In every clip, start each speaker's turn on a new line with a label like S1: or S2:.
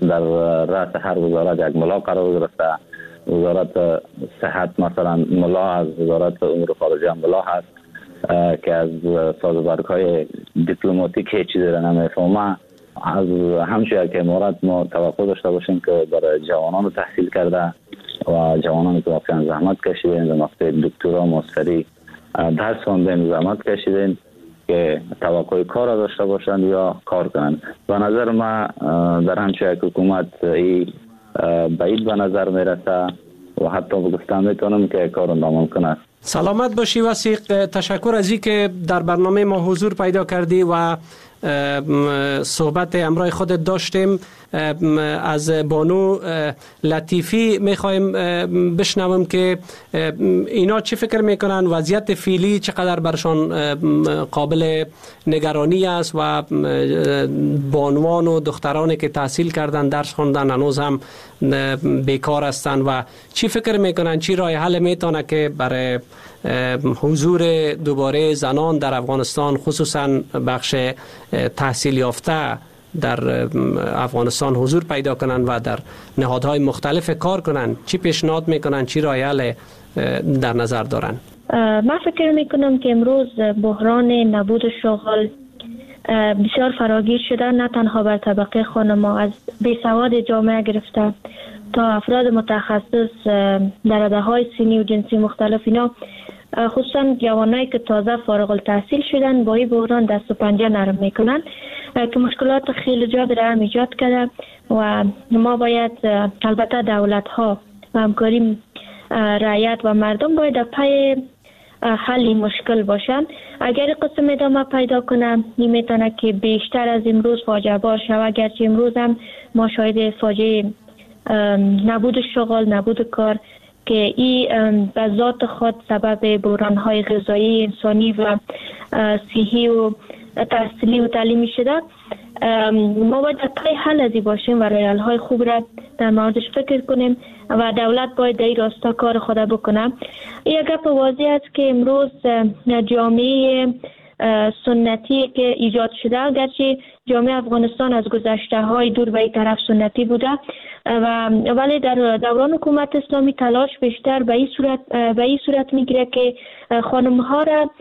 S1: در رأس هر وزارت یک ملا قرار گرفته. وزارت صحت مثلا ملا هست، وزارت امور خارجه ملا هست که از سازوکارهای دیپلماتیک هیچ چیزی را نمیفهمه. از همچنین که امارات ما توقع داشته باشیم که برای جوانان رو تحصیل کرده و جوانان که واقعا زحمت کشیدن در مقطع دکترا ماستری درس خواندن زحمت کشیدن که توقع کار را داشته باشند یا کار کنند. به نظر ما در همچنین که حکومت بعید به نظر میرسه و حتی بگفتم میتونم که کار ناممکن است.
S2: سلامت باشی وثیق. تشکر از این که در برنامه ما حضور پیدا کردی و صحبت امرای خودت داشتیم. از بانو لطیفی میخوایم بشنویم که اینا چی فکر میکنن، وضعیت فعلی چقدر برشان قابل نگرانی است و بانوان و دخترانی که تحصیل کردن درس خوندن هنوز هم بیکار هستند و چی فکر میکنن چی راه حل میتونه که برای حضور دوباره زنان در افغانستان خصوصا بخش تحصیل یافته در افغانستان حضور پیدا کنند و در نهادهای مختلف کار کنند. چی پیشنهاد میکنن، چی راه حل در نظر دارن؟
S3: من فکر میکنم که امروز بحران نبود شغل بسیار فراگیر شده، نه تنها بر طبقه خانم‌ها، از بیسواد جامعه گرفته تا افراد متخصص در رشته‌های سنی و جنسی مختلف. اینا خصوصا جوانایی که تازه فارغ التحصیل شدن با این بحران دست و پنجه نرم میکنن که مشکلات خیلی زیاد را هم ایجاد کرده و ما باید البته دولت ها و همکاری رعیت و مردم باید در پی حل مشکل باشن. اگر قسم ادامه پیدا کنه نمیتونه که بیشتر از امروز فاجعه بار شود، گرچه امروز هم ما شاهد فاجعه نبود شغل، نبود کار که این به ذات خود سبب بحران‌های غذایی، انسانی و صحی و تحصیلی و تعلیمی شده. ما باید پای حل ازی باشیم و راه حل‌های خوب را در موردش فکر کنیم و دولت باید در این راستا کار خود بکنه. یک گپ واضح است که امروز جامعه سنتی که ایجاد شده، گرچه جامعه افغانستان از گذشته های دور به این طرف سنتی بوده ولی در دوران حکومت اسلامی تلاش بیشتر به این صورت میگیره که خانم ها را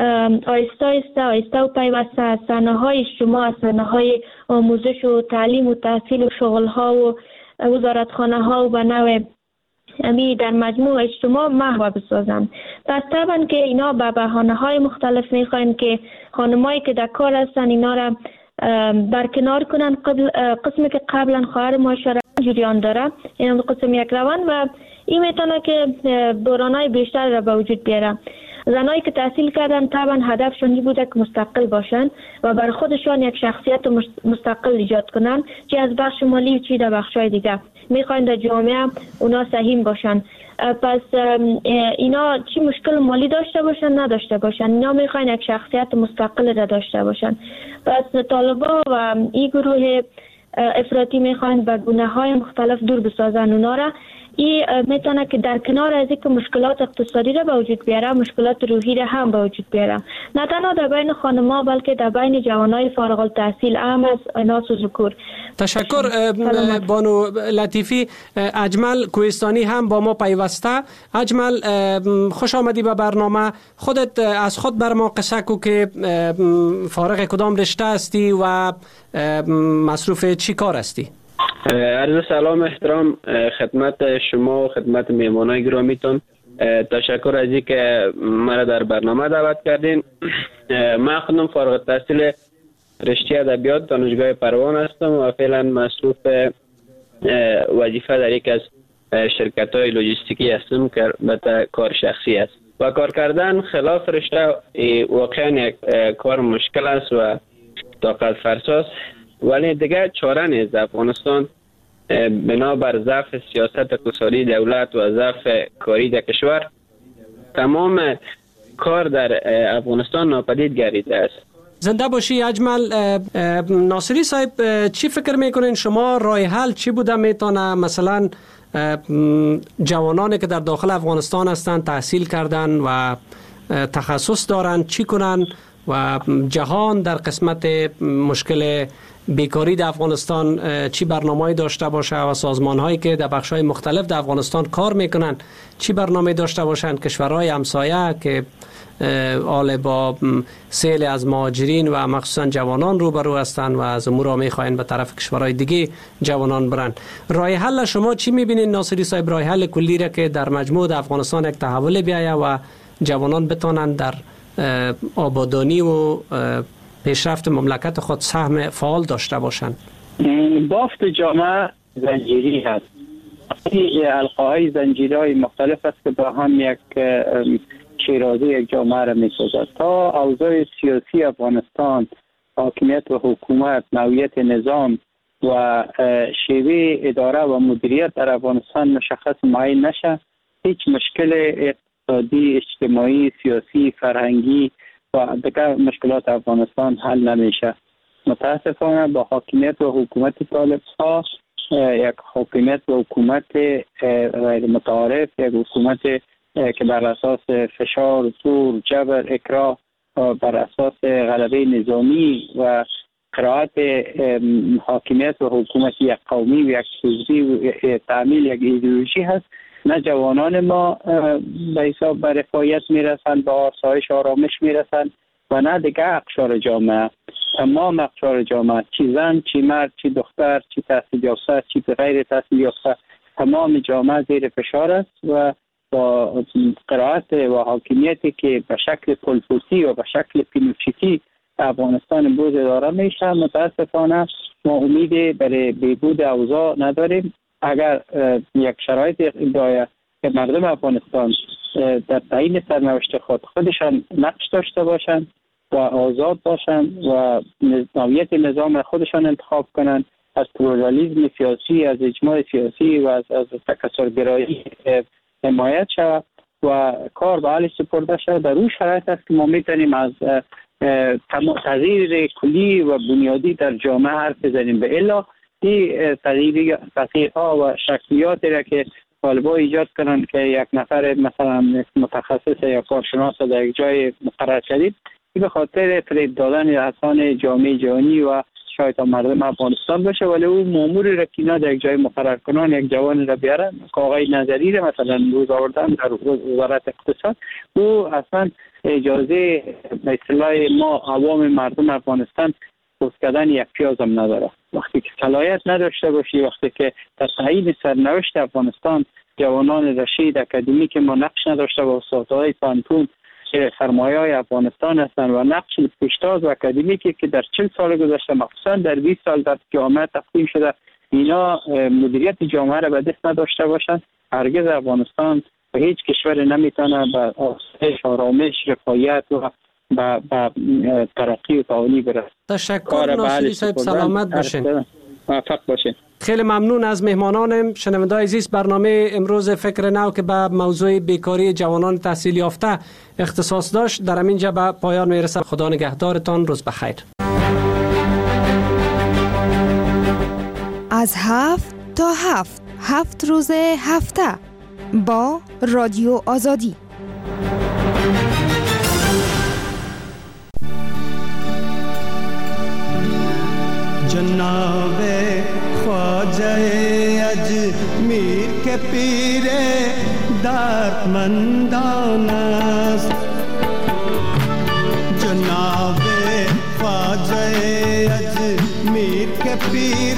S3: آیسته و پیوسته از صحنه‌های اجتماع، از صحنه‌های آموزش و تعلیم و تحصیل و شغل‌ها و وزارتخانه‌ها و به نوع در مجموع اجتماع محو بسازند. پس طبعا که اینا به بهانه‌های مختلف میخواین که خانمایی که در کار هستن اینا را برکنار کنن. قسمی که قبلا خواهر معاشره جریان داره این قسم یک روان و این میتونه که بحران‌های بیشتر را به وجود بیاره. زنایی که تحصیل کردن طبعا هدفشون این بوده که مستقل باشن و بر خودشان یک شخصیت مستقل ایجاد کنن، چه از بخش مالی چه در بخش‌های دیگه. میخواین در جامعه اونا سهیم باشن. پس اینا چی مشکل مالی داشته باشن نداشته باشن، اینا میخواین یک شخصیت مستقل را داشته باشن. پس طالبا و این گروه افراطی میخواین به گونه‌های مختلف دور بسازن اونا را. این میتونه که در کنار از اینکه مشکلات اقتصادی را به وجود بیاره، مشکلات روحی را هم به وجود بیاره، نه تنها در بین خانم‌ها بلکه در بین جوانای فارغ التحصیل هم از اناث و ذکور.
S2: تشکر بانو لطیفی. اجمل کوهستانی هم با ما پیوسته. اجمل خوش آمدی به برنامه. خودت از خود بر ما قصه کو که فارغ کدام رشته هستی و مصروف چی کار هستی؟
S4: عرض سلام احترام خدمت شما و خدمت میهمانای گرامیتون. تشکر از اینکه مرا در برنامه دعوت کردین. من خودم فارغ التحصیل رشته ادبیات دانشگاه پروان هستم و فعلا مصروف وظیفه در یک از شرکت‌های لوجستیکی هستم که البته کار شخصی است و کار کردن خلاف رشته واقعا یک کار مشکل است و طاقت فرساست، ولی دیگه چاره نیست. افغانستان بنابر ضعف سیاست اقتصادی دولت و ضعف کاری در کشور تمام کار در افغانستان ناپدید گردیده است.
S2: زنده باشی اجمل. ناصری صاحب چی فکر میکنین شما؟ راه حل چی بوده میتونه مثلا جوانانی که در داخل افغانستان هستند تحصیل کردن و تخصص دارن چی کنن و جهان در قسمت مشکل بیکاری در افغانستان چی برنامه‌ای داشته باشه و سازمان‌هایی که در بخش‌های مختلف در افغانستان کار میکنن چی برنامه داشته باشند. کشورهای همسایه که حال با سیل از مهاجرین و مخصوصا جوانان روبرو هستند و از امور را میخواین به طرف کشورهای دیگه جوانان برن. راه حل شما چی میبینین ناصری صاحب؟ راه حل کلی را که در مجموع در افغانستان یک تحول بیاید و جوانان بتونن در آبادانی و پیشرفت مملکت خود سهم فعال داشته باشند.
S5: بافت جامعه زنجیری هست. حلقه‌های زنجیرهای مختلف است که با هم یک شیرازه یک جامعه را می‌سازد. تا اوضاع سیاسی افغانستان، حاکمیت و حکومت، نوعیت نظام و شیوه اداره و مدیریت در افغانستان مشخص معین نشه، هیچ مشکل اقتصادی، اجتماعی، سیاسی، فرهنگی و دیگر مشکلات افغانستان حل نمیشه. متاسفانه با حاکمیت و حکومت طالب‌ها، یک حاکمیت و حکومت غیر متعارف، یک حکومت که بر اساس فشار، زور، جبر، اکراه، بر اساس غلبه نظامی و قرائت حاکمیت و حکومت یک قومی و یک حزبی و تعمیل یک ایدئولوژی هست، نه جوانان ما به حساب به رفاهیت میرسند، به آسایش آرامش میرسند و نه دیگه اقشار جامعه. تمام اقشار جامعه، چی زن، چی مرد، چی دختر، چی تحصیل یافته، چی غیر تحصیل یافته، تمام جامعه زیر فشار است و با قرائت و حاکمیتی که به شکل پولپوتی و به شکل پینوچیتی افغانستان بوز اداره میشه، متاسفانه ما امیدی برای بهبود اوضاع نداریم. اگر یک شرایط باید که مردم افغانستان در تعیین سرنوشت خودشان نقش داشته باشند و آزاد باشند و نوعیت نظام خودشان انتخاب کنند، از پلورالیسم سیاسی، از اجماع سیاسی و از تکثرگرایی حمایت شود و کار به حال سپرده شود، در اون شرایط است که ما میتونیم از تغییر کلی و بنیادی در جامعه حرف بزنیم. به الا این تغییرها و شکلیاتی را که طالبان ایجاد کنند که یک نفر مثلا متخصص یا کارشناس در یک جای مقرر شدید، این به خاطر فریب دادن اذهان جامعه جهانی و شاید مردم افغانستان باشه، ولی او ماموری را که اینا در یک جای مقرر کنن، یک جوان را بیارن که آقای نظری را مثلا روز آوردن در وزارت اقتصاد، او اصلا اجازه به اصطلاح ما عوام مردم افغانستان پوست کردن یک پیاز هم نداره. وقتی که صلاحیت نداشته باشی، وقتی که در تعیین سرنوشت افغانستان جوانان رشید اکادمیک ما نقش نداشته و استادهای پانتون که سرمایه‌های افغانستان هستند و نقش پیشتاز و اکادمیکی که در 40 سال گذشته مخصوصا در 20 سال در جامعه تقسیم شده، اینا مدیریت جامعه را به دست نداشته باشند، هرگز افغانستان و هیچ کشور نمیتونه به آسایش، آرامش، رفاهیت و به ترقی و تعالی برسه.
S2: تشکر ناصری صاحب، سلامت باشین.
S5: موفق باشین.
S2: خیلی ممنون از مهمانانم. شنونده‌های عزیز، برنامه امروز فکر نو که به موضوع بیکاری جوانان تحصیل یافته اختصاص داشت در همینجا به پایان میرسه. خدا نگهدارتان، روز بخیر.
S6: از 7 تا 7 روز هفته با رادیو آزادی.
S7: جناب خواجه اجمیر کے پیر دردمندان است، جناب خواجه اجمیر کے پیر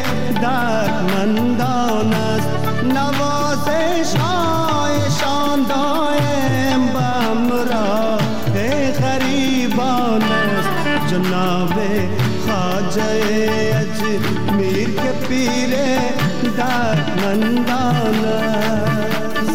S7: دردمندان است، نوازش هایشان دائم به همراه غریبان است، جناب خواجه اجمیر کے پیر دردمندان است.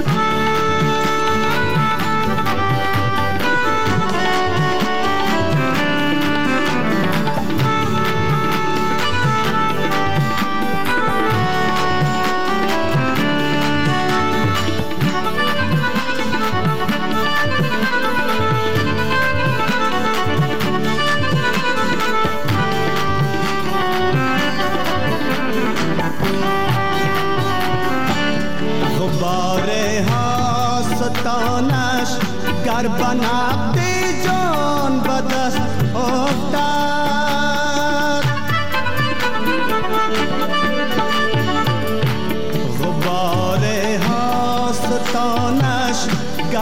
S7: گر بنقد جان به دست افتد،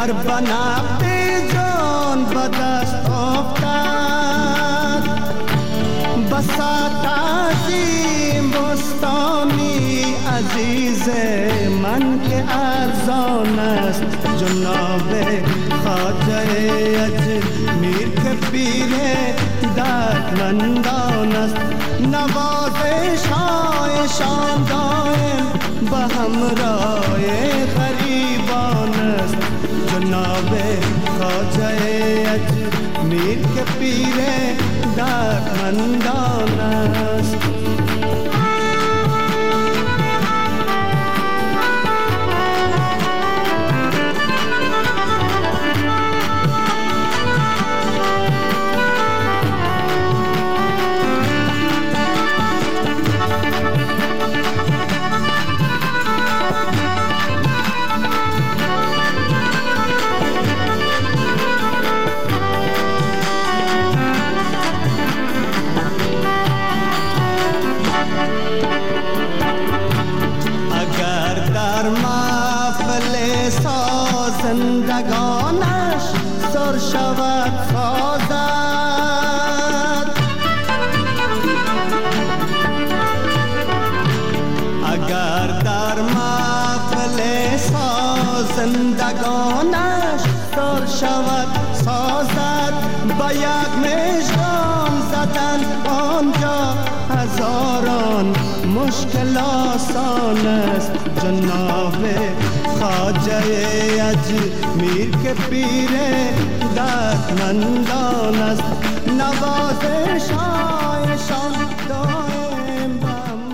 S7: گر بنقد جان به دست افتد بسات عظیم بستانی عزیز من که ارزان است جناب خواجه اجمیر که پیر دردمندان است نوازش هایشان دائم به همراه غریبان است جناب خواجه اجمیر که پیر دردمندان است زندگانش سر شود سازد اگر در محفل زندگانش سر شود سازد با یک مژگان زدن آنجا هزاران مشکل آسان است جناب خواجه اجمیر که پیر دردمندان است نوازش هایشان